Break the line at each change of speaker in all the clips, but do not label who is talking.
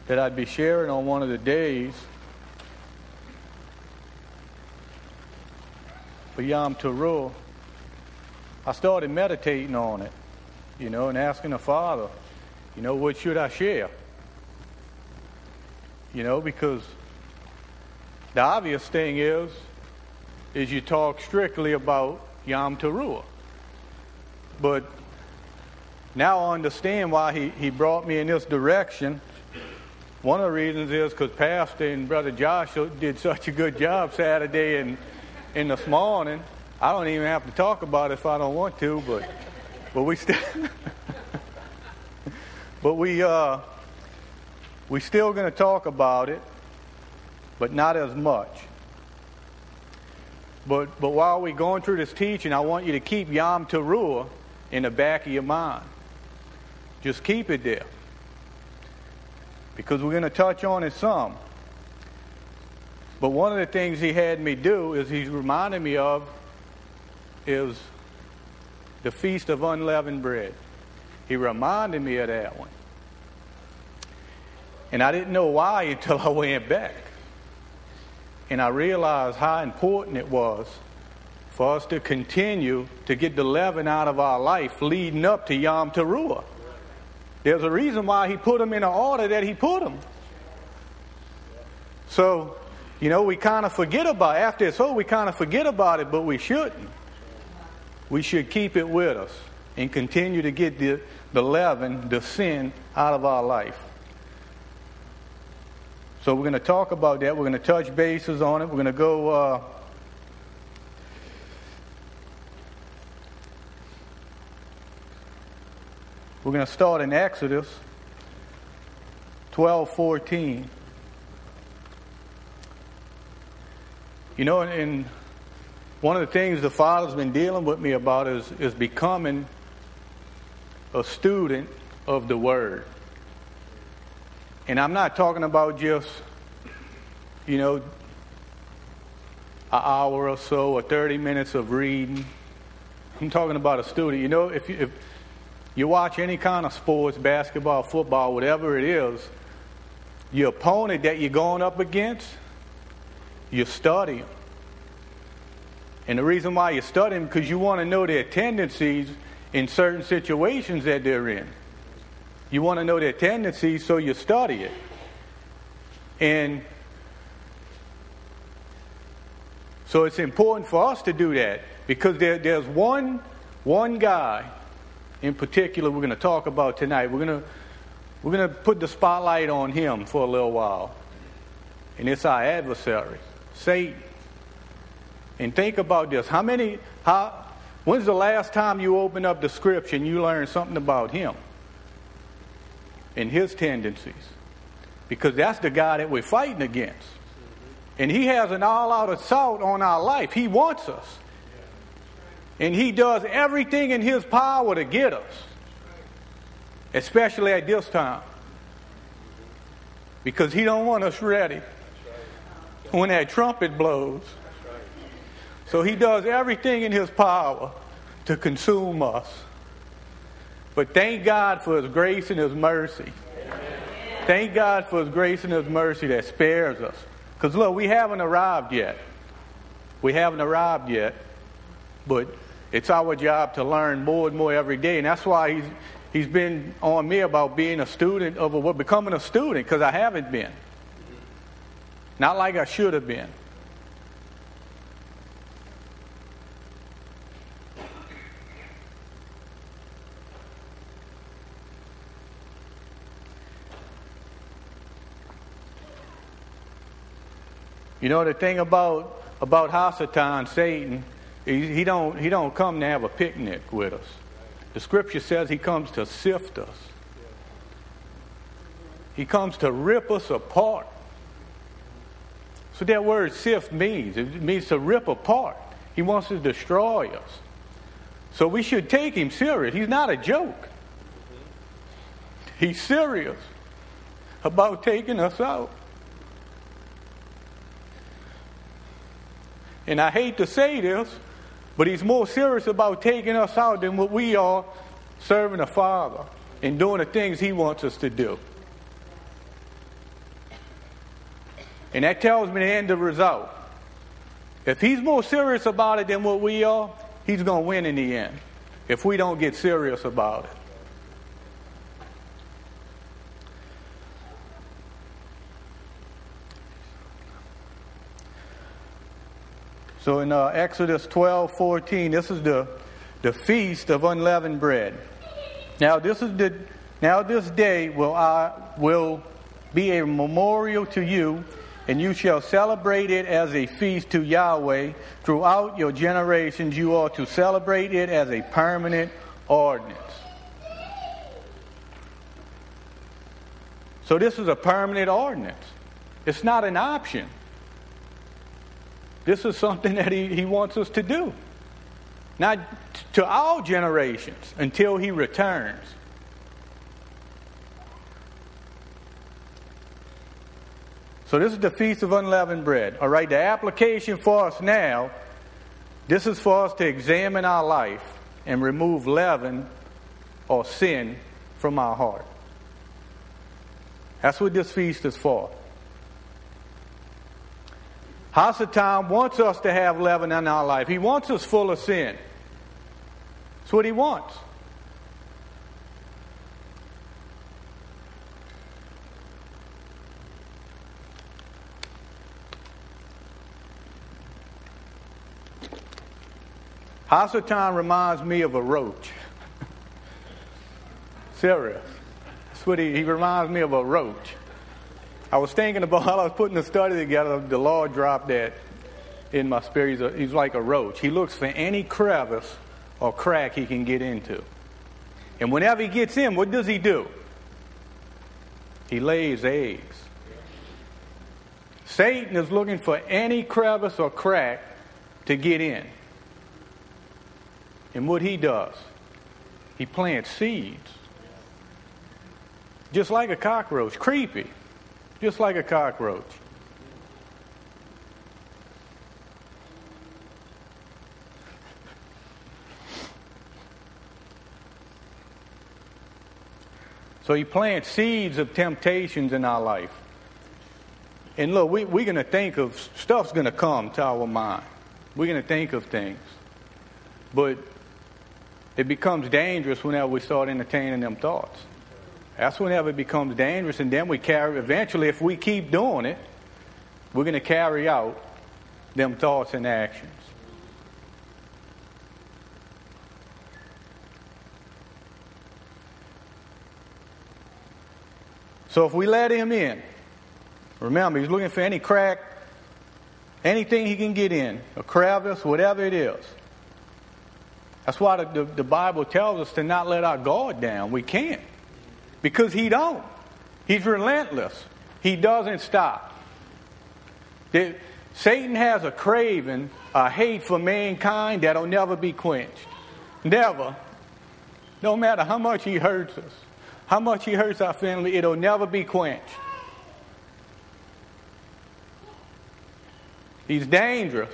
that I'd be sharing on one of the days for Yom Teruah, I started meditating on it, and asking the Father, what should I share? Because the obvious thing is you talk strictly about Yom Teruah. But now I understand why he brought me in this direction. One of the reasons is because Pastor and Brother Josh did such a good job Saturday and this morning. I don't even have to talk about it if I don't want to, but we still we still going to talk about it, but not as much. But while we're going through this teaching, I want you to keep Yom Teruah in the back of your mind. Just keep it there, because we're going to touch on it some. But one of the things he had me do is he's reminded me of is the Feast of Unleavened Bread. He reminded me of that one. And I didn't know why until I went back. And I realized how important it was for us to continue to get the leaven out of our life leading up to Yom Teruah. There's a reason why he put them in the order that he put them. So, we kind of forget about it. After it's over, we kind of forget about it, but we shouldn't. We should keep it with us and continue to get the leaven, the sin, out of our life. So we're going to talk about that. We're going to touch bases on it. We're going to go... we're going to start in Exodus 12:14. And one of the things the Father's been dealing with me about is becoming a student of the Word. And I'm not talking about just, an hour or so or 30 minutes of reading. I'm talking about a student. If you watch any kind of sports, basketball, football, whatever it is, your opponent that you're going up against, you study them. And the reason why you study them, because you want to know their tendencies in certain situations that they're in. You want to know their tendencies, so you study it. And so it's important for us to do that, because there's one guy in particular we're going to talk about tonight. We're going to put the spotlight on him for a little while. And it's our adversary, Satan. And think about this. When's the last time you opened up the scripture and you learned something about him and his tendencies? Because that's the guy that we're fighting against. And he has an all-out assault on our life. He wants us. And he does everything in his power to get us. Especially at this time. Because he don't want us ready when that trumpet blows. So he does everything in his power to consume us. But thank God for his grace and his mercy. Thank God for his grace and his mercy that spares us. Because look, we haven't arrived yet. We haven't arrived yet. But it's our job to learn more and more every day. And that's why he's been on me about being a student of becoming a student, because I haven't been. Not like I should have been. The thing about Hasatan, Satan, he don't come to have a picnic with us. The scripture says he comes to sift us. He comes to rip us apart. So that word sift means. It means to rip apart. He wants to destroy us. So we should take him serious. He's not a joke. He's serious about taking us out. And I hate to say this, but he's more serious about taking us out than what we are serving the Father and doing the things he wants us to do. And that tells me the end result. If he's more serious about it than what we are, he's going to win in the end. If we don't get serious about it. So in Exodus 12:14, this is the feast of unleavened bread. Now this day will be a memorial to you, and you shall celebrate it as a feast to Yahweh throughout your generations. You are to celebrate it as a permanent ordinance. So this is a permanent ordinance. It's not an option. This is something that he wants us to do. Not to all generations until he returns. So this is the Feast of Unleavened Bread. All right, the application for us now, this is for us to examine our life and remove leaven or sin from our heart. That's what this feast is for. Hasatan wants us to have leaven in our life. He wants us full of sin. That's what he wants. Hasatan reminds me of a roach. Serious. That's what he reminds me of a roach. I was thinking about while I was putting the study together, the Lord dropped that in my spirit. He's like a roach. He looks for any crevice or crack he can get into. And whenever he gets in, what does he do? He lays eggs. Satan is looking for any crevice or crack to get in. And what he does, he plants seeds. Just like a cockroach. Creepy. Just like a cockroach. So he plants seeds of temptations in our life. And look, we're going to think of, stuff's going to come to our mind. We're going to think of things. But it becomes dangerous whenever we start entertaining them thoughts. That's whenever it becomes dangerous, and then eventually if we keep doing it, we're going to carry out them thoughts and actions. So if we let him in, remember, he's looking for any crack, anything he can get in, a crevice, whatever it is. That's why the Bible tells us to not let our guard down. We can't. Because he don't. He's relentless. He doesn't stop. Satan has a craving, a hate for mankind that'll never be quenched. Never. No matter how much he hurts us, how much he hurts our family, it'll never be quenched. He's dangerous.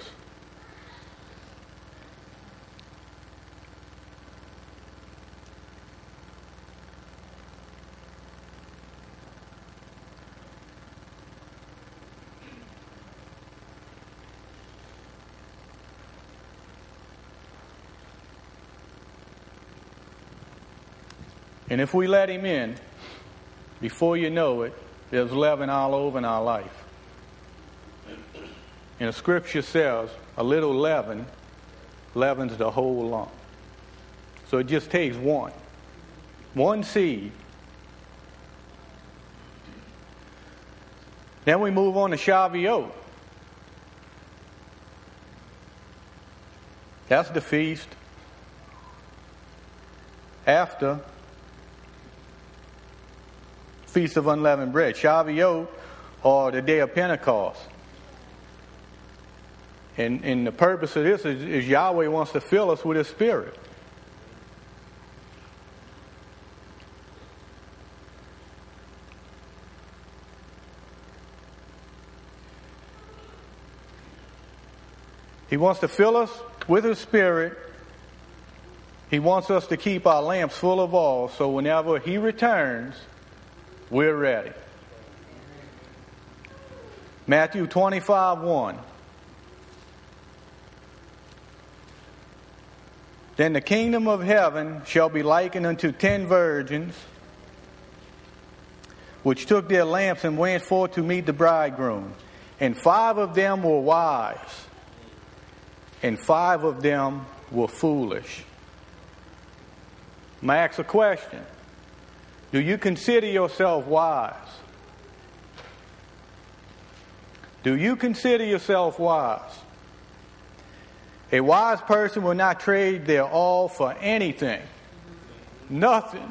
And if we let him in, before you know it, there's leaven all over in our life. And the scripture says, a little leaven leavens the whole lump. So it just takes one seed. Then we move on to Shavuot. That's the feast after Feast of Unleavened Bread. Shavuot, or the day of Pentecost. And the purpose of this is Yahweh wants to fill us with His Spirit. He wants to fill us with His Spirit. He wants us to keep our lamps full of oil, so whenever He returns, we're ready. Matthew 25:1. Then the kingdom of heaven shall be likened unto 10 virgins, which took their lamps and went forth to meet the bridegroom. And 5 of them were wise, and 5 of them were foolish. I'm going to ask a question. Do you consider yourself wise? Do you consider yourself wise? A wise person will not trade their all for anything. Nothing.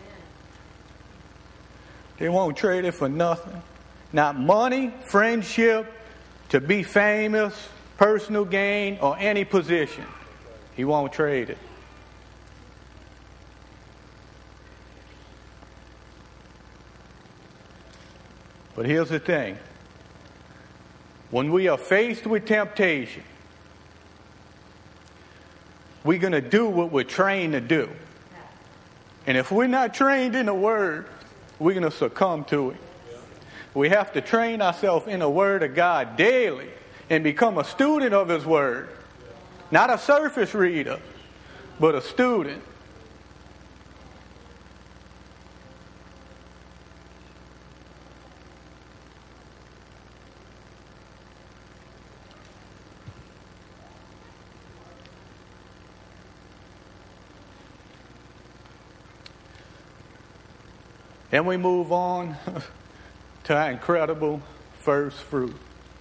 They won't trade it for nothing. Not money, friendship, to be famous, personal gain, or any position. He won't trade it. But here's the thing. When we are faced with temptation, we're going to do what we're trained to do. And if we're not trained in the Word, we're going to succumb to it. We have to train ourselves in the Word of God daily and become a student of His Word. Not a surface reader, but a student. Then we move on to our incredible first fruit.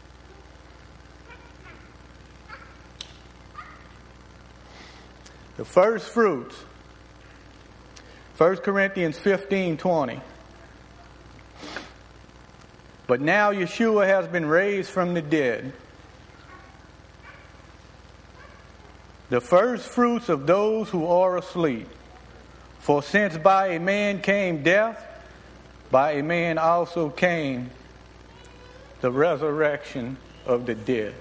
The first fruits. 1 Corinthians 15:20. But now Yeshua has been raised from the dead, the first fruits of those who are asleep. For since by a man came death, by a man also came the resurrection of the dead.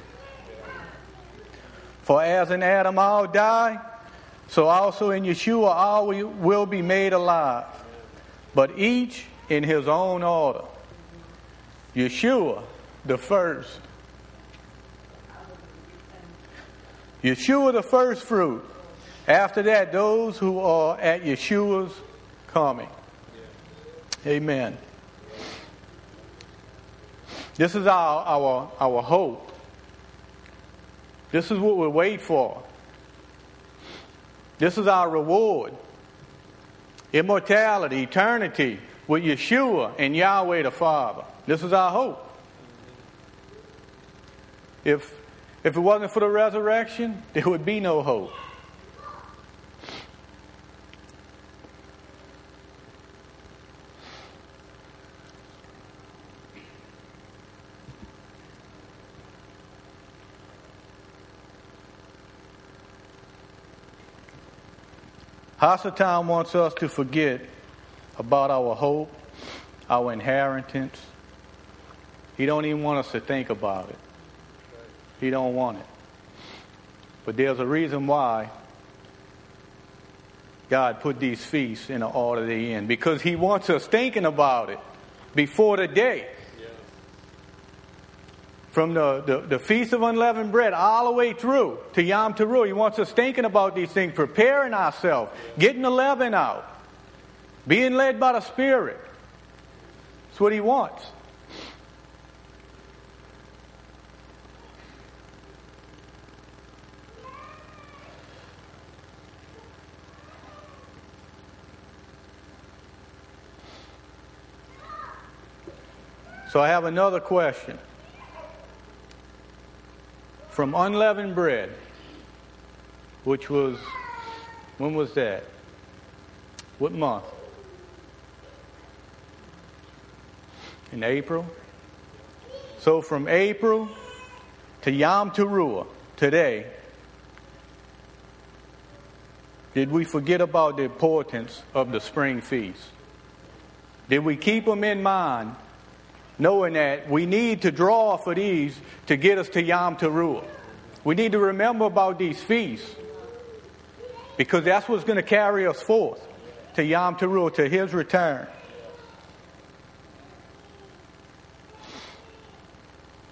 For as in Adam all die, so also in Yeshua all will be made alive, but each in his own order. Yeshua, the first. Yeshua, the first fruit. After that, those who are at Yeshua's coming. Amen. This is our hope. This is what we wait for. This is our reward. Immortality, eternity with Yeshua and Yahweh the Father. This is our hope. If it wasn't for the resurrection, there would be no hope. Hasatan wants us to forget about our hope, our inheritance. He don't even want us to think about it. He don't want it. But there's a reason why God put these feasts in the order they're in. Because He wants us thinking about it before the day. From the Feast of Unleavened Bread all the way through to Yom Teruah. He wants us thinking about these things, preparing ourselves, getting the leaven out, being led by the Spirit. That's what He wants. So I have another question. From unleavened bread, which was, when was that? What month? In April? So from April to Yom Teruah, today, did we forget about the importance of the spring feast? Did we keep them in mind, knowing that we need to draw for these to get us to Yom Teruah? We need to remember about these feasts, because that's what's going to carry us forth to Yom Teruah, to His return.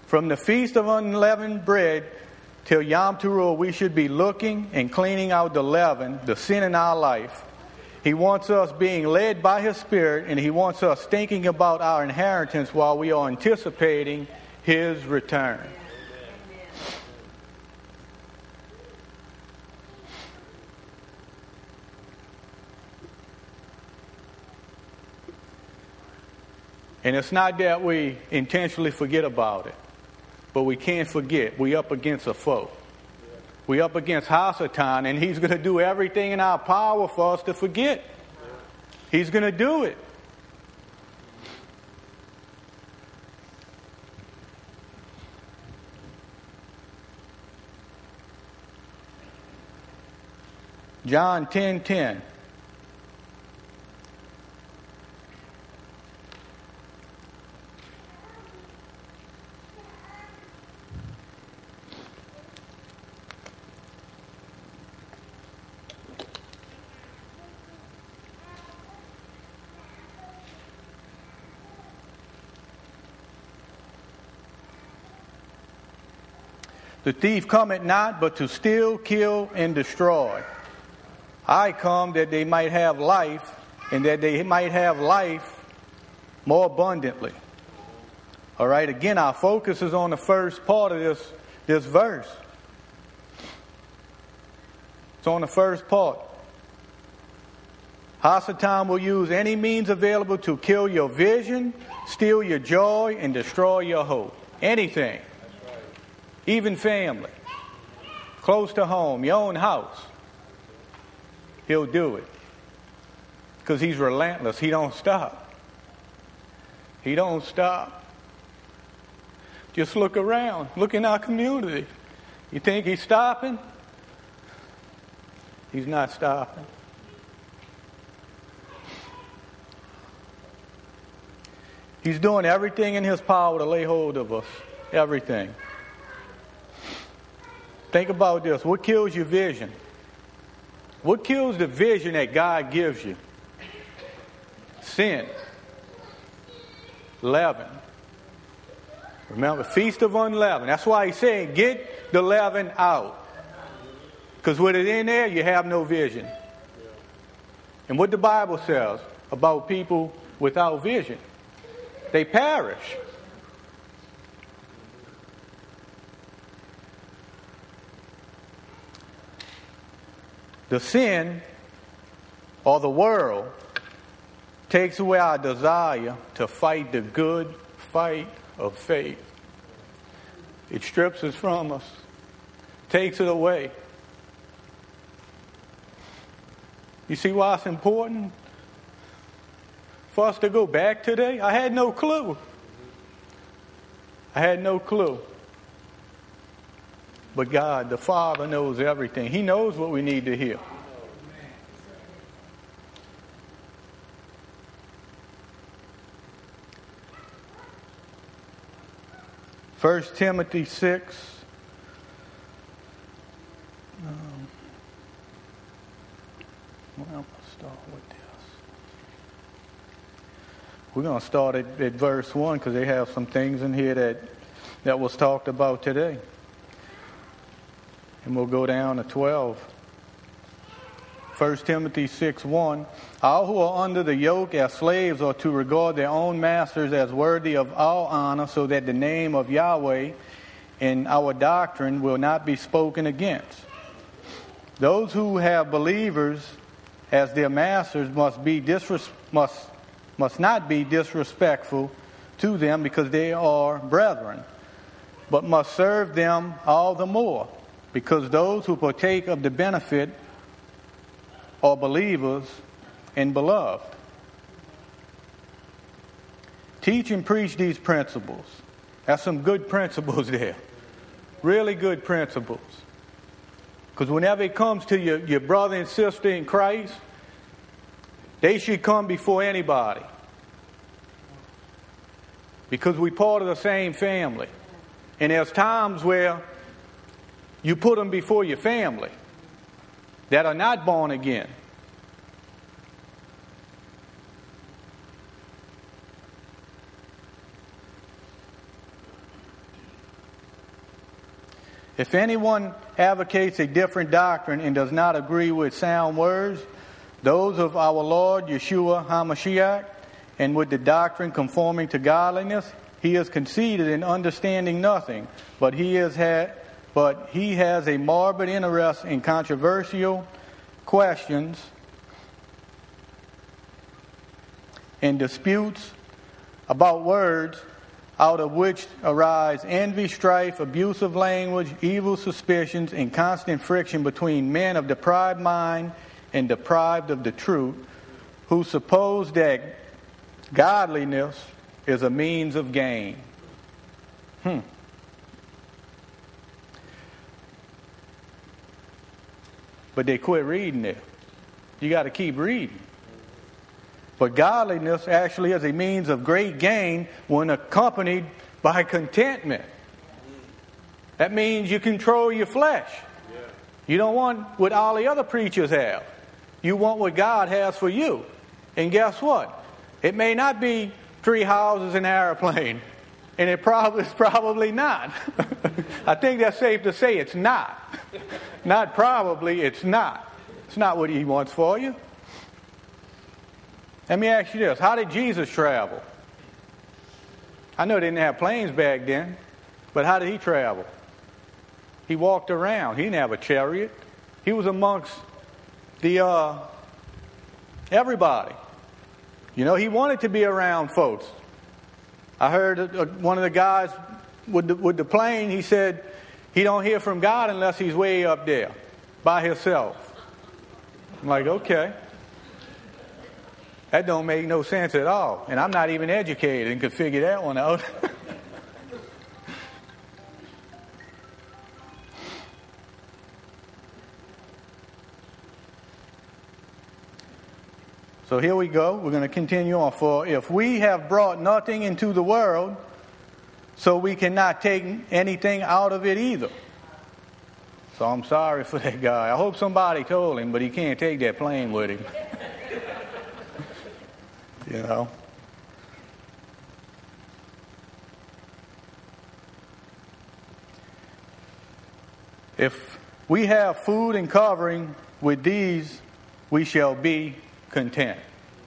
From the Feast of Unleavened Bread till Yom Teruah, we should be looking and cleaning out the leaven, the sin in our life. He wants us being led by His Spirit, and He wants us thinking about our inheritance while we are anticipating His return. And it's not that we intentionally forget about it, but we can't forget. We up against a foe. We up against Hasatan, and he's going to do everything in our power for us to forget. He's going to do it. John 10:10. The thief cometh not, but to steal, kill, and destroy. I come that they might have life, and that they might have life more abundantly. All right, again, our focus is on the first part of this verse. It's on the first part. Hasatan will use any means available to kill your vision, steal your joy, and destroy your hope. Anything. Even family, close to home, your own house. He'll do it. Because he's relentless. He don't stop. He don't stop. Just look around. Look in our community. You think he's stopping? He's not stopping. He's doing everything in his power to lay hold of us. Everything. Think about this. What kills your vision? What kills the vision that God gives you? Sin. Leaven. Remember, Feast of Unleavened. That's why he's saying, get the leaven out. Because with it in there, you have no vision. And what the Bible says about people without vision, they perish. The sin, or the world, takes away our desire to fight the good fight of faith. It strips us from us, takes it away. You see why it's important for us to go back today? I had no clue. I had no clue. But God, the Father, knows everything. He knows what we need to hear. First Timothy 6. I'll start with this. We're going to start at verse 1 because they have some things in here that was talked about today. And we'll go down to 12. 1 Timothy 6:1. All who are under the yoke as slaves are to regard their own masters as worthy of all honor, so that the name of Yahweh and our doctrine will not be spoken against. Those who have believers as their masters must not be disrespectful to them because they are brethren, but must serve them all the more, because those who partake of the benefit are believers and beloved. Teach and preach these principles. That's some good principles there. Really good principles. Because whenever it comes to your brother and sister in Christ, they should come before anybody. Because we're part of the same family. And there's times where you put them before your family that are not born again. If anyone advocates a different doctrine and does not agree with sound words, those of our Lord Yeshua HaMashiach, and with the doctrine conforming to godliness, he is conceited in understanding nothing, but he has a morbid interest in controversial questions and disputes about words, out of which arise envy, strife, abusive language, evil suspicions, and constant friction between men of deprived mind and deprived of the truth, who suppose that godliness is a means of gain. But they quit reading it. You got to keep reading. But godliness actually is a means of great gain when accompanied by contentment. That means you control your flesh. You don't want what all the other preachers have. You want what God has for you. And guess what? It may not be 3 houses and an airplane. And it's probably not. I think that's safe to say it's not. Not probably, it's not. It's not what he wants for you. Let me ask you this. How did Jesus travel? I know they didn't have planes back then, but how did he travel? He walked around. He didn't have a chariot. He was amongst the everybody. You know, he wanted to be around folks. I heard one of the guys with the plane, he said he don't hear from God unless he's way up there by himself. I'm like, okay. That don't make no sense at all. And I'm not even educated and could figure that one out. So here we go. We're going to continue on. For if we have brought nothing into the world, so we cannot take anything out of it either. So I'm sorry for that guy. I hope somebody told him, but he can't take that plane with him. You know. If we have food and covering, with these we shall be content.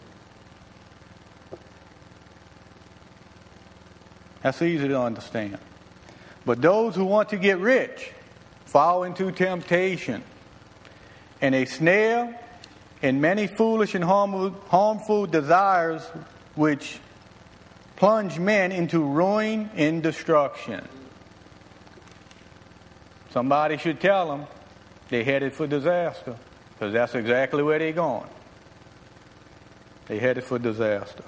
That's easy to understand. But those who want to get rich fall into temptation and a snare and many foolish and harmful desires which plunge men into ruin and destruction. Somebody should tell them they're headed for disaster, because that's exactly where they're going. They're headed for disaster.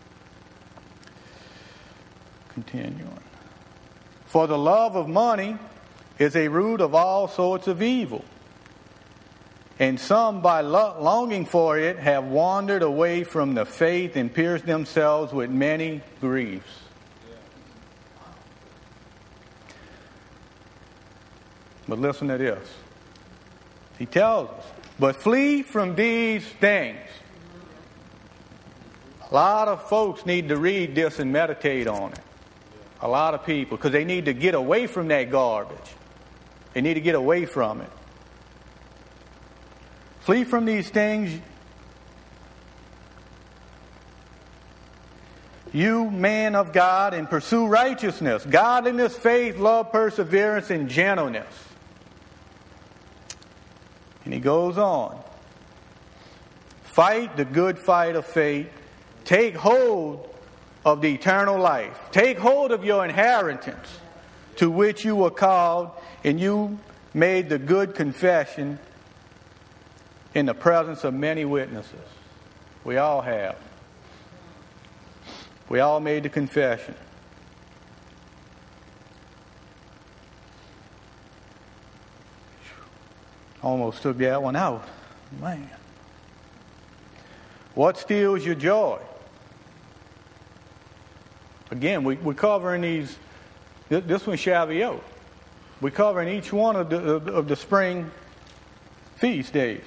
Continuing. For the love of money is a root of all sorts of evil. And some, by longing for it, have wandered away from the faith and pierced themselves with many griefs. But listen to this. He tells us, but flee from these things. A lot of folks need to read this and meditate on it. A lot of people, because they need to get away from that garbage. They need to get away from it. Flee from these things, you man of God, and pursue righteousness, godliness, faith, love, perseverance, and gentleness. And he goes on. Fight the good fight of faith. Take hold of the eternal life. Take hold of your inheritance, to which you were called, and you made the good confession in the presence of many witnesses. We all have. We all made the confession. Almost took that one out. Man. What steals your joy? Again, we're covering these. This one's Shavuot. We're covering each one of the spring feast days.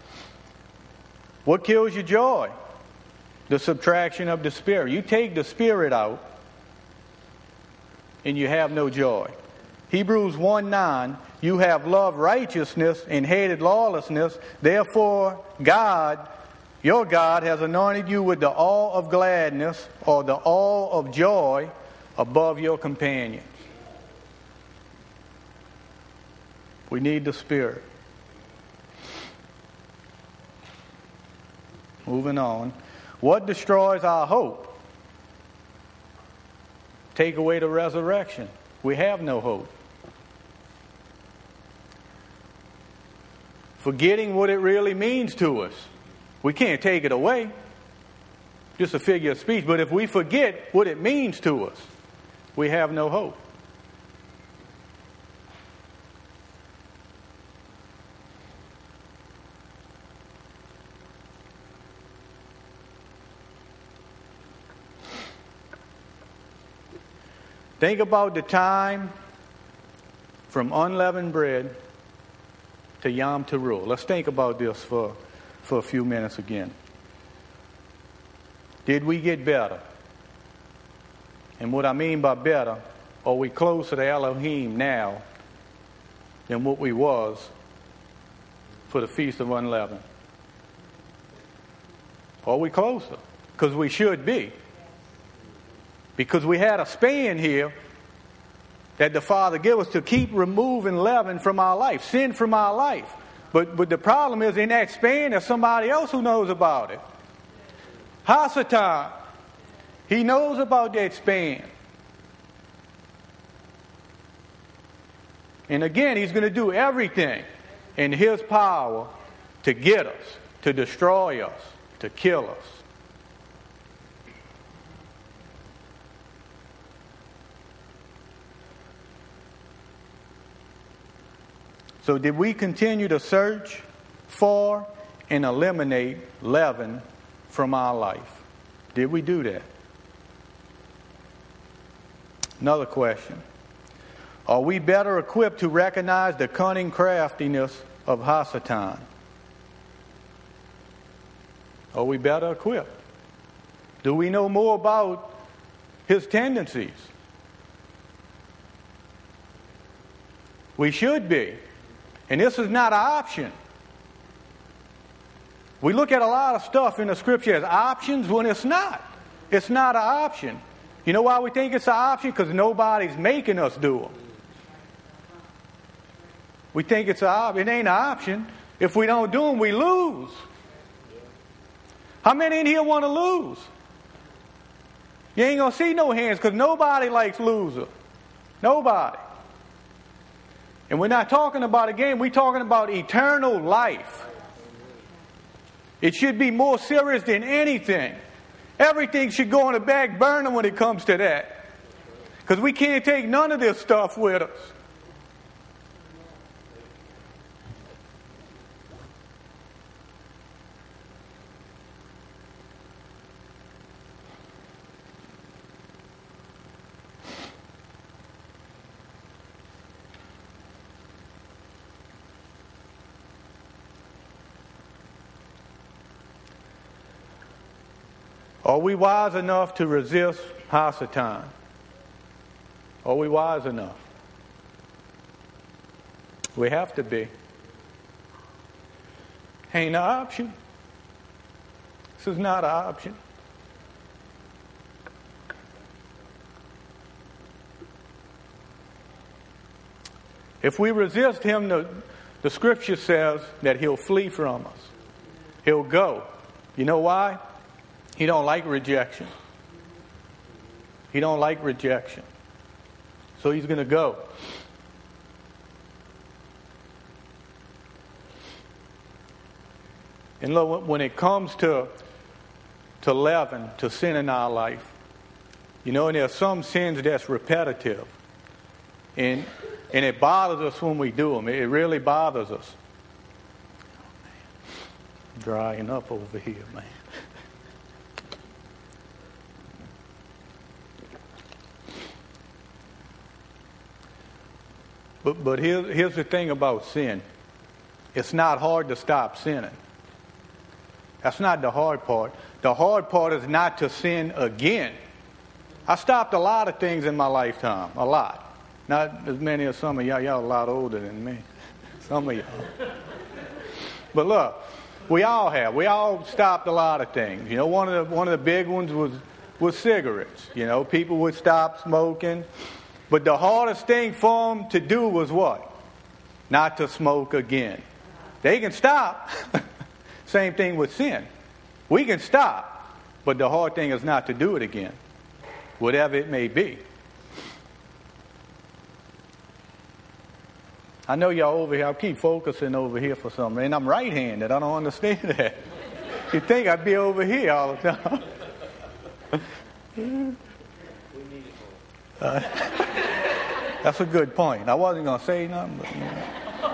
What kills your joy? The subtraction of the spirit. You take the spirit out, and you have no joy. Hebrews 1:9, you have loved righteousness and hated lawlessness. Therefore, God, your God, has anointed you with the oil of gladness or the oil of joy above your companions. We need the Spirit. Moving on. What destroys our hope? Take away the resurrection. We have no hope. Forgetting what it really means to us. We can't take it away. Just a figure of speech. But if we forget what it means to us, we have no hope. Think about the time from unleavened bread to Yom Teruah. Let's think about this for a few minutes again. Did we get better? And what I mean by better, are we closer to Elohim now than what we was for the Feast of Unleavened? Are we closer? Because we should be. Because we had a span here that the Father gave us to keep removing leaven from our life, sin from our life. But the problem is in that span there's somebody else who knows about it. Hasatan, he knows about that span. And again, he's going to do everything in his power to get us, to destroy us, to kill us. So did we continue to search for and eliminate leaven from our life? Did we do that? Another question. Are we better equipped to recognize the cunning craftiness of Hasatan? Are we better equipped? Do we know more about his tendencies? We should be. And this is not an option. We look at a lot of stuff in the Scripture as options when it's not. It's not an option. You know why we think it's an option? Because nobody's making us do them. We think it's an option. It ain't an option. If we don't do them, we lose. How many in here want to lose? You ain't going to see no hands because nobody likes loser. Nobody. And we're not talking about a game. We're talking about eternal life. It should be more serious than anything. Everything should go on the back burner when it comes to that. Because we can't take none of this stuff with us. Are we wise enough to resist Hasatan? Are we wise enough? We have to be. Ain't an option. This is not an option. If we resist him, the Scripture says that he'll flee from us. He'll go. You know why? He don't like rejection. He don't like rejection. So he's going to go. And look, when it comes to leaven, to sin in our life, you know, and there are some sins that's repetitive. And it bothers us when we do them. It really bothers us. I'm drying up over here, man. But here's the thing about sin. It's not hard to stop sinning. That's not the hard part. The hard part is not to sin again. I stopped a lot of things in my lifetime. A lot. Not as many as some of y'all. Y'all a lot older than me. Some of y'all. But look, we all have. We all stopped a lot of things. You know, one of the big ones was cigarettes. You know, people would stop smoking. But the hardest thing for them to do was what? Not to smoke again. They can stop. Same thing with sin. We can stop, but the hard thing is not to do it again, whatever it may be. I know y'all over here, I keep focusing over here for some reason. I'm right-handed. I don't understand that. You'd think I'd be over here all the time. That's a good point. I wasn't going to say nothing, but... You know.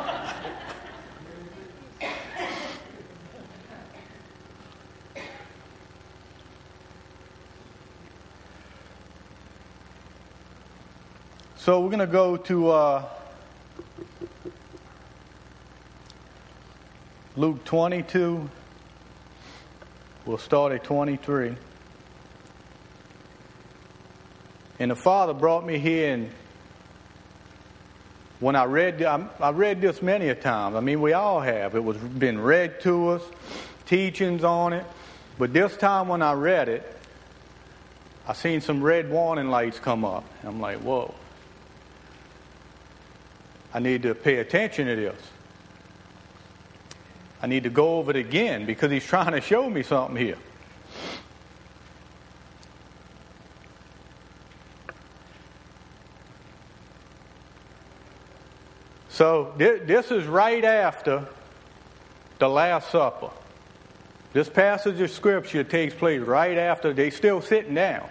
So we're going to go to Luke 22. We'll start at 23. And the Father brought me here, and when I read this many a times. I mean, we all have. It was been read to us, teachings on it. But this time when I read it, I seen some red warning lights come up. I'm like, whoa. I need to pay attention to this. I need to go over it again because he's trying to show me something here. So this is right after the Last Supper. This passage of Scripture takes place right after they're still sitting down.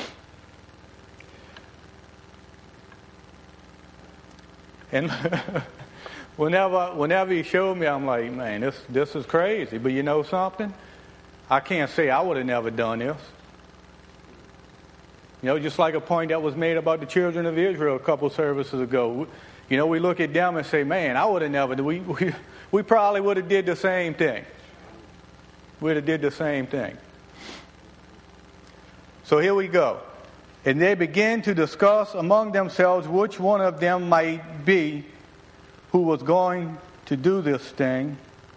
And whenever he showed me, I'm like, man, this is crazy. But you know something? I can't say I would have never done this. You know, just like a point that was made about the children of Israel a couple services ago. You know, we look at them and say, man, I would have never. We probably would have did the same thing. We'd have did the same thing. So here we go. And they began to discuss among themselves which one of them might be who was going to do this thing.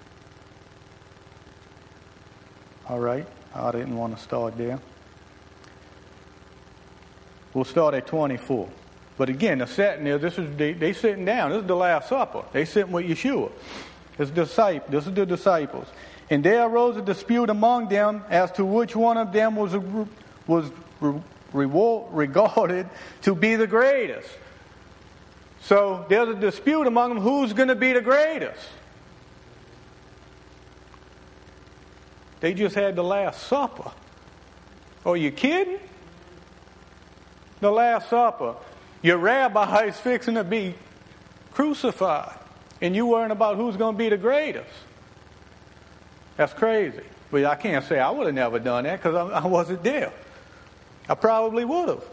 All right. I didn't want to start there. We'll start at 24. But again, the setting is, they sitting down. This is the Last Supper. They sitting with Yeshua. This is the disciples. And there arose a dispute among them as to which one of them was regarded to be the greatest. So there's a dispute among them who's going to be the greatest. They just had the Last Supper. Are you kidding? The Last Supper. Your rabbi is fixing to be crucified. And you worrying about who's going to be the greatest. That's crazy. But I can't say I would have never done that because I wasn't there. I probably would have.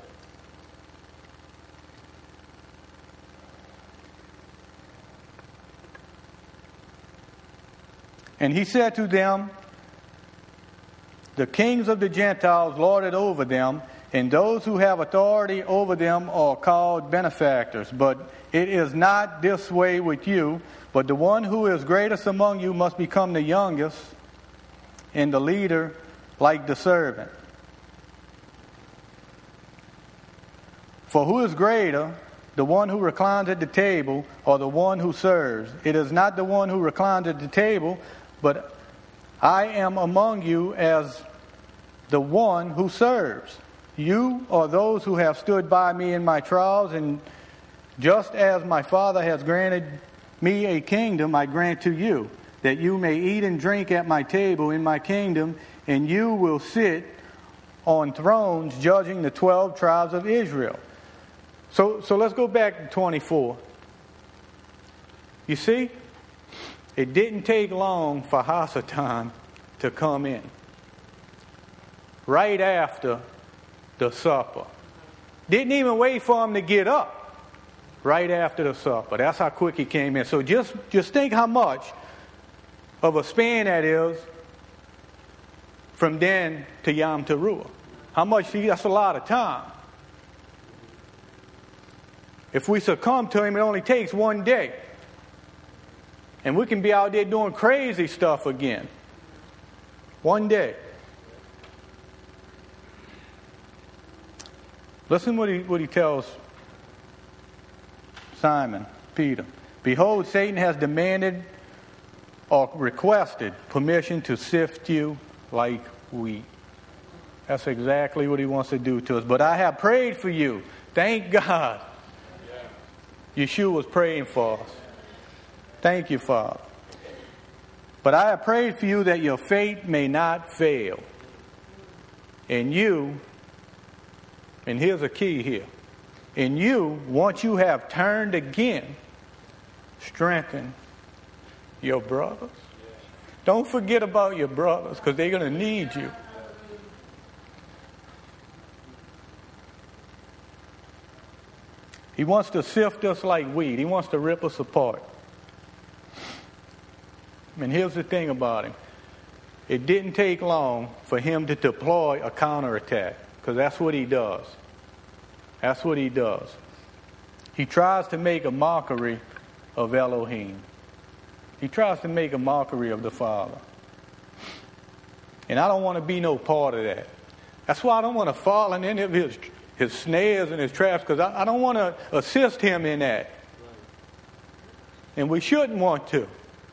And he said to them, the kings of the Gentiles lord it over them, and those who have authority over them are called benefactors. But it is not this way with you, but the one who is greatest among you must become the youngest, and the leader like the servant. For who is greater, the one who reclines at the table or the one who serves? It is not the one who reclines at the table, but I am among you as the one who serves. You are those who have stood by me in my trials, and just as my Father has granted me a kingdom, I grant to you, that you may eat and drink at my table in my kingdom, and you will sit on thrones judging the 12 tribes of Israel. So let's go back to 24. You see, it didn't take long for Hasatan to come in. Right after the supper. Didn't even wait for him to get up. Right after the supper. That's how quick he came in. So just think how much of a span that is from then to Yom Teruah. How much? That's a lot of time. If we succumb to him, it only takes one day. And we can be out there doing crazy stuff again. One day. Listen what he tells Simon, Peter. Behold, Satan has demanded or requested permission to sift you like wheat. That's exactly what he wants to do to us. But I have prayed for you. Thank God. Yeshua was praying for us. Thank you, Father. But I have prayed for you that your faith may not fail. And you, and here's a key here. And you, once you have turned again, strengthen your brothers. Don't forget about your brothers, because they're going to need you. He wants to sift us like wheat. He wants to rip us apart. And here's the thing about him. It didn't take long for him to deploy a counterattack, because that's what he does. That's what he does. He tries to make a mockery of Elohim. He tries to make a mockery of the Father. And I don't want to be no part of that. That's why I don't want to fall in any of his snares and his traps, because I don't want to assist him in that. And we shouldn't want to.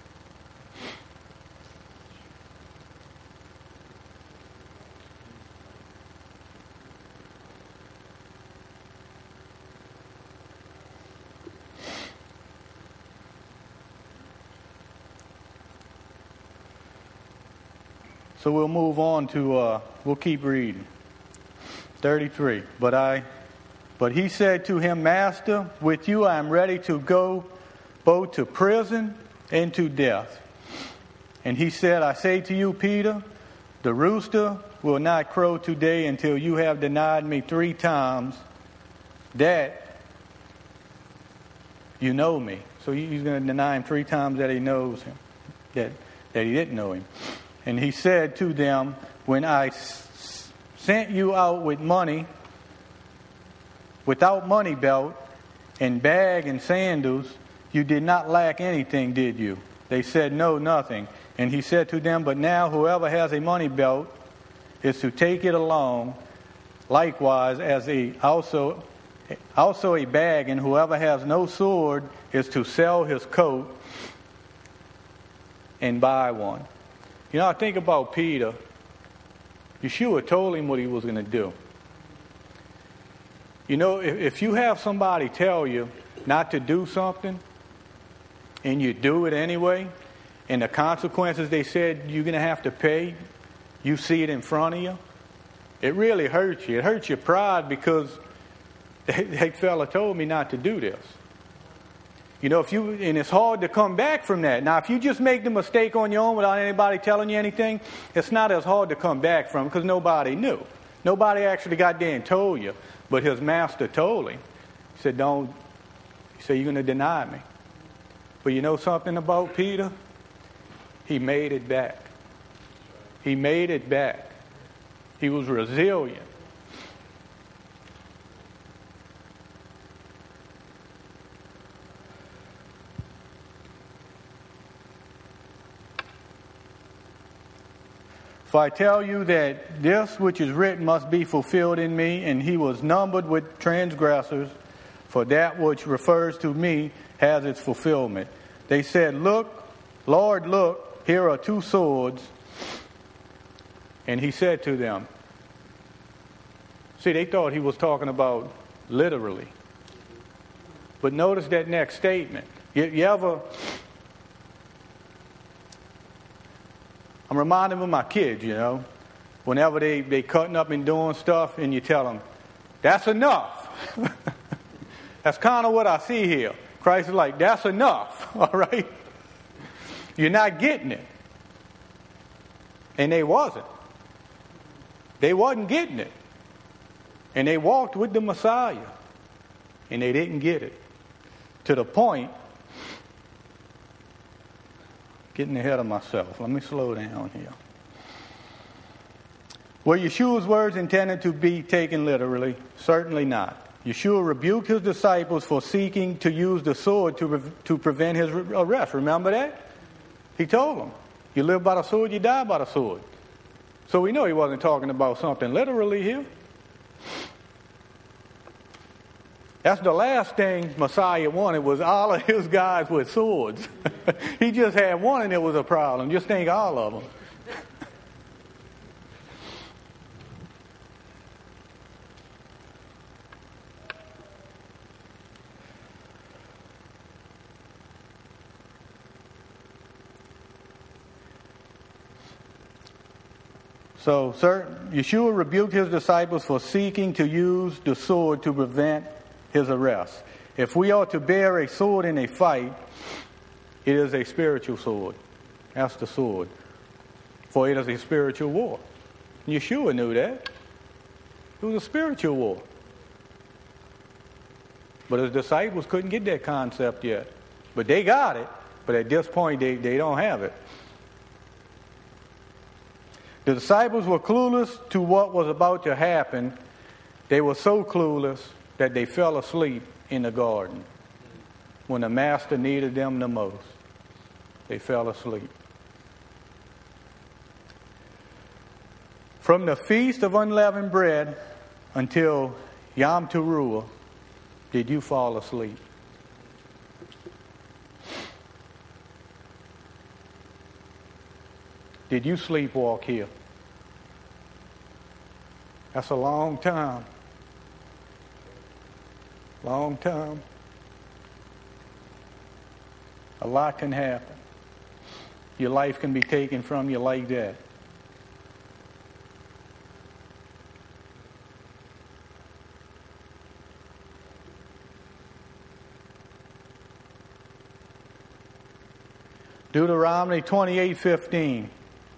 So we'll move on to, we'll keep reading. 33. But he said to him, Master, with you I am ready to go both to prison and to death. And he said, I say to you, Peter, the rooster will not crow today until you have denied me 3 times that you know me. So he's going to deny him 3 times that he knows him, that he didn't know him. And he said to them, when I sent you out with money, without money belt and bag and sandals, you did not lack anything, did you? They said, no, nothing. And he said to them, but now whoever has a money belt is to take it along, likewise as also a bag, and whoever has no sword is to sell his coat and buy one. You know, I think about Peter. Yeshua told him what he was going to do. You know, if you have somebody tell you not to do something and you do it anyway, and the consequences they said you're going to have to pay, you see it in front of you, it really hurts you. It hurts your pride, because that fella told me not to do this. You know, and it's hard to come back from that. Now, if you just make the mistake on your own without anybody telling you anything, it's not as hard to come back from, because nobody knew. Nobody actually got there and told you. But his master told him. He said, he said, you're going to deny me. But you know something about Peter? He made it back. He made it back. He was resilient. For I tell you that this which is written must be fulfilled in me, and he was numbered with transgressors, for that which refers to me has its fulfillment. They said, look, Lord, look, here are 2 swords. And he said to them, see, they thought he was talking about literally. But notice that next statement. You ever... I'm reminded of my kids, you know, whenever they cutting up and doing stuff, and you tell them, that's enough. That's kind of what I see here. Christ is like, that's enough, all right? You're not getting it. And they wasn't. They wasn't getting it. And they walked with the Messiah, and they didn't get it. To the point, getting ahead of myself. Let me slow down here. Were Yeshua's words intended to be taken literally? Certainly not. Yeshua rebuked his disciples for seeking to use the sword to prevent his arrest. Remember that? He told them, you live by the sword, you die by the sword. So we know he wasn't talking about something literally here. That's the last thing Messiah wanted, was all of his guys with swords. He just had one and it was a problem. Just think all of them. So, Yeshua rebuked his disciples for seeking to use the sword to prevent his arrest. If we are to bear a sword in a fight, it is a spiritual sword. That's the sword. For it is a spiritual war. Yeshua knew that. It was a spiritual war. But his disciples couldn't get that concept yet. But they got it. But at this point, they don't have it. The disciples were clueless to what was about to happen. They were so clueless that they fell asleep in the garden when the master needed them the most. They fell asleep. From the Feast of Unleavened Bread until Yom Teruah, did you fall asleep? Did you sleepwalk here? That's a long time. Long time. A lot can happen. Your life can be taken from you like that. Deuteronomy 28:15.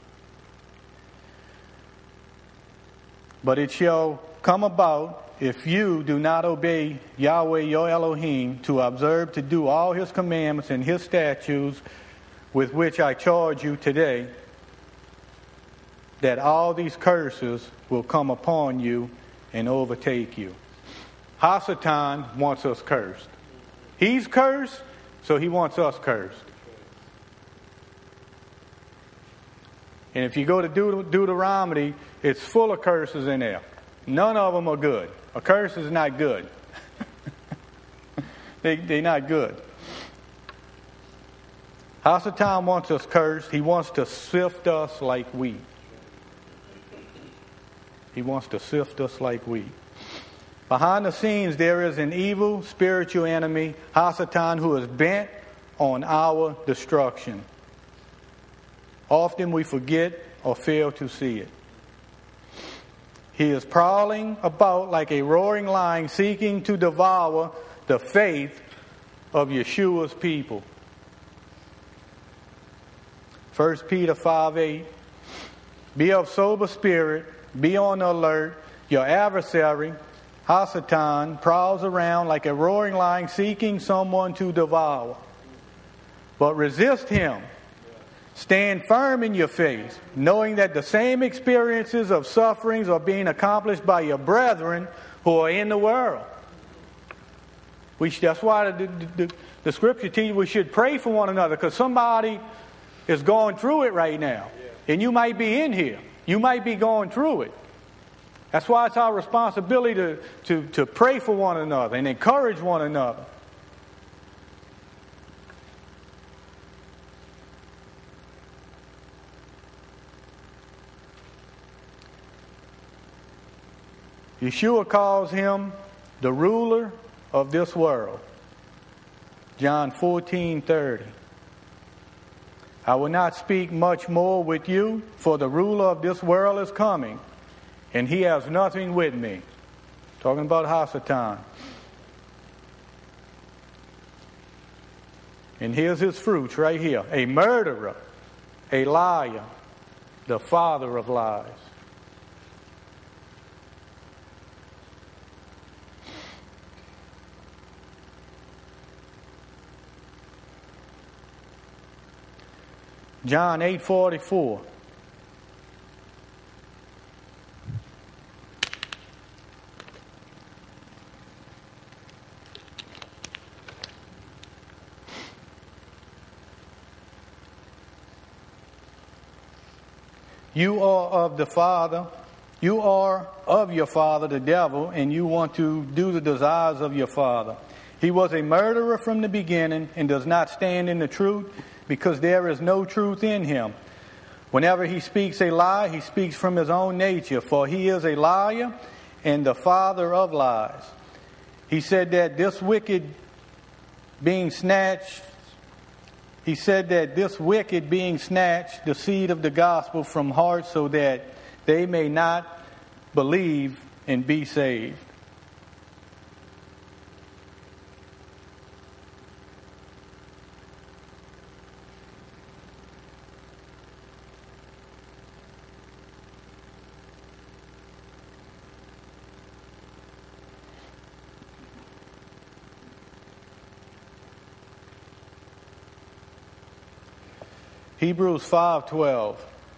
But it shall come about, if you do not obey Yahweh your Elohim, to observe to do all his commandments and his statutes with which I charge you today, that all these curses will come upon you and overtake you. Hasatan wants us cursed. He's cursed, so he wants us cursed. And if you go to Deuteronomy, it's full of curses in there. None of them are good. A curse is not good. They're not good. Hasatan wants us cursed. He wants to sift us like wheat. He wants to sift us like wheat. Behind the scenes, there is an evil spiritual enemy, Hasatan, who is bent on our destruction. Often we forget or fail to see it. He is prowling about like a roaring lion, seeking to devour the faith of Yeshua's people. 1 Peter 5:8. Be of sober spirit, be on the alert. Your adversary, Hasatan, prowls around like a roaring lion, seeking someone to devour. But resist him. Stand firm in your faith, knowing that the same experiences of sufferings are being accomplished by your brethren who are in the world. That's why the scripture teaches we should pray for one another, because somebody is going through it right now. And you might be in here. You might be going through it. That's why it's our responsibility to pray for one another and encourage one another. Yeshua calls him the ruler of this world. John 14:30. I will not speak much more with you, for the ruler of this world is coming, and he has nothing with me. Talking about Hasatan. And here's his fruits right here. A murderer, a liar, the father of lies. John 8:44. You are of the father. You are of your father, the devil, and you want to do the desires of your father. He was a murderer from the beginning and does not stand in the truth because there is no truth in him. Whenever he speaks a lie, he speaks from his own nature, for he is a liar and the father of lies. He said that this wicked being snatched the seed of the gospel from hearts so that they may not believe and be saved. Hebrews 5:12.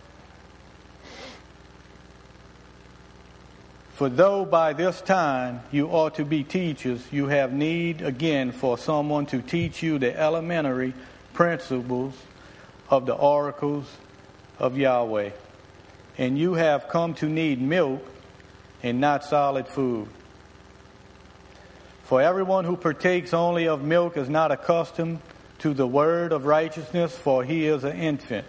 For though by this time you ought to be teachers, you have need again for someone to teach you the elementary principles of the oracles of Yahweh. And you have come to need milk and not solid food. For everyone who partakes only of milk is not accustomed to the word of righteousness, for he is an infant.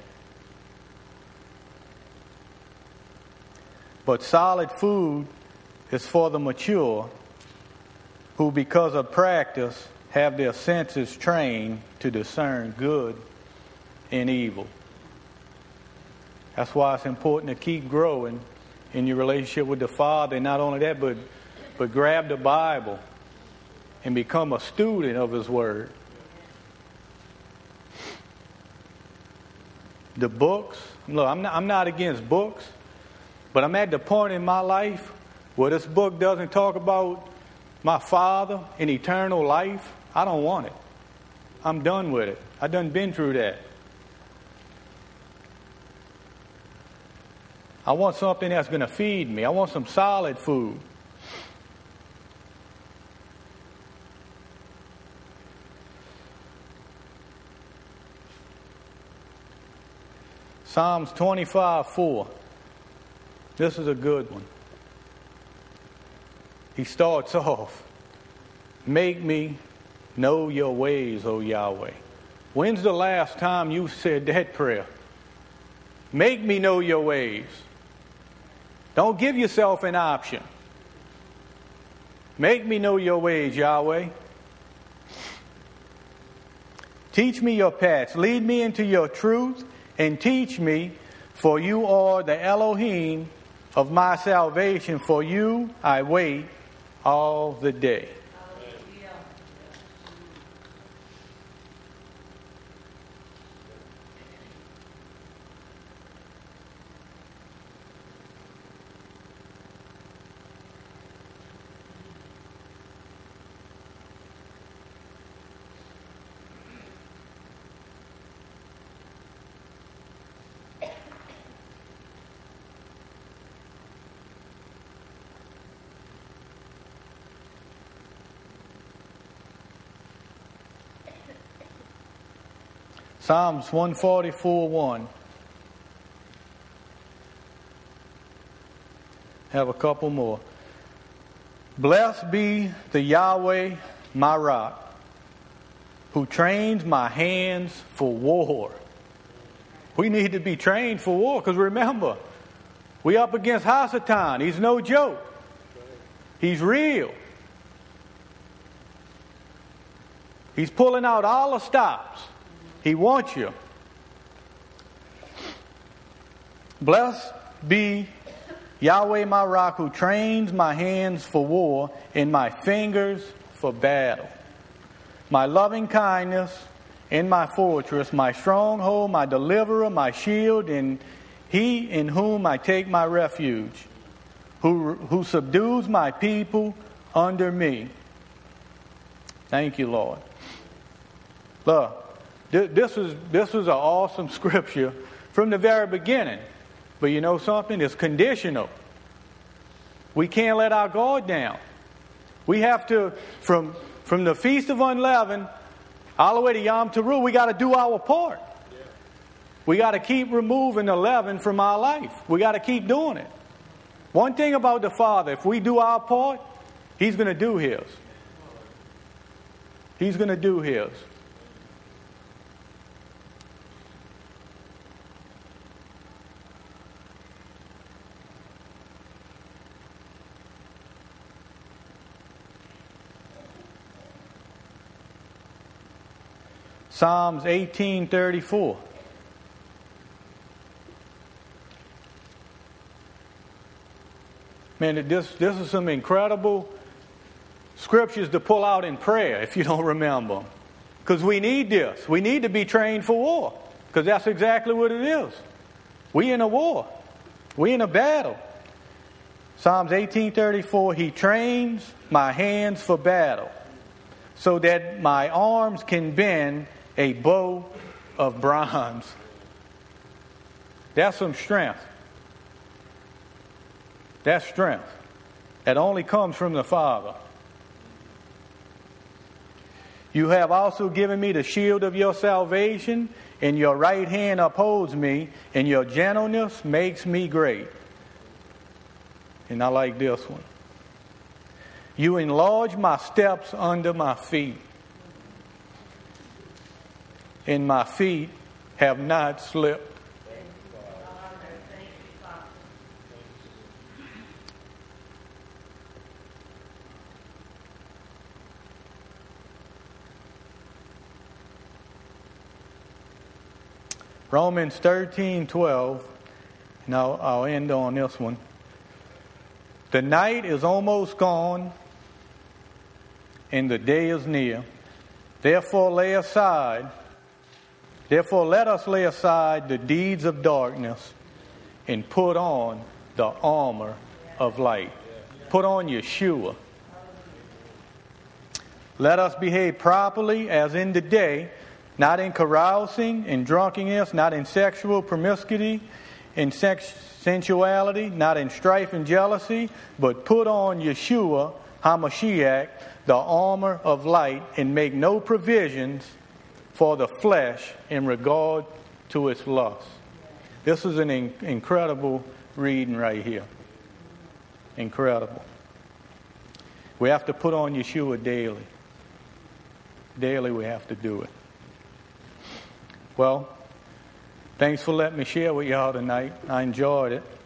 But solid food is for the mature, who because of practice have their senses trained to discern good and evil. That's why it's important to keep growing in your relationship with the Father. And not only that, but grab the Bible and become a student of His Word. The books, look, I'm not against books, but I'm at the point in my life where this book doesn't talk about my Father and eternal life. I don't want it. I'm done with it. I done been through that. I want something that's going to feed me. I want some solid food. Psalms 25:4. This is a good one. He starts off, make me know your ways, O Yahweh. When's the last time you said that prayer? Make me know your ways. Don't give yourself an option. Make me know your ways, Yahweh. Teach me your paths. Lead me into your truth and teach me, for you are the Elohim of my salvation. For you I wait all the day. Psalms 144:1. Have a couple more. Blessed be the Yahweh, my rock, who trains my hands for war. We need to be trained for war, because remember, we up against Hasatan. He's no joke. He's real. He's pulling out all the stops. He wants you. Blessed be Yahweh my rock, who trains my hands for war and my fingers for battle. My loving kindness and my fortress, my stronghold, my deliverer, my shield, and he in whom I take my refuge, who subdues my people under me. Thank you, Lord. Look. This is an awesome scripture from the very beginning. But you know something? It's conditional. We can't let our guard down. We have to, from the Feast of Unleavened all the way to Yom Teruah, we got to do our part. We got to keep removing the leaven from our life. We got to keep doing it. One thing about the Father, if we do our part, He's going to do His. He's going to do His. Psalms 18:34. Man, this is some incredible scriptures to pull out in prayer if you don't remember them. Because we need this. We need to be trained for war. Because that's exactly what it is. We in a war. We in a battle. Psalms 18:34, He trains my hands for battle, so that my arms can bend a bow of bronze. That's some strength. That's strength. That only comes from the Father. You have also given me the shield of your salvation, and your right hand upholds me, and your gentleness makes me great. And I like this one. You enlarge my steps under my feet, and my feet have not slipped. Romans 13:12. Now I'll end on this one. The night is almost gone, and the day is near. Therefore let us lay aside the deeds of darkness and put on the armor of light. Put on Yeshua. Let us behave properly as in the day, not in carousing and drunkenness, not in sexual promiscuity, in sensuality, not in strife and jealousy, but put on Yeshua HaMashiach, the armor of light, and make no provisions for the flesh in regard to its lust. This is an incredible reading right here. Incredible. We have to put on Yeshua daily. Daily we have to do it. Well, thanks for letting me share with y'all tonight. I enjoyed it.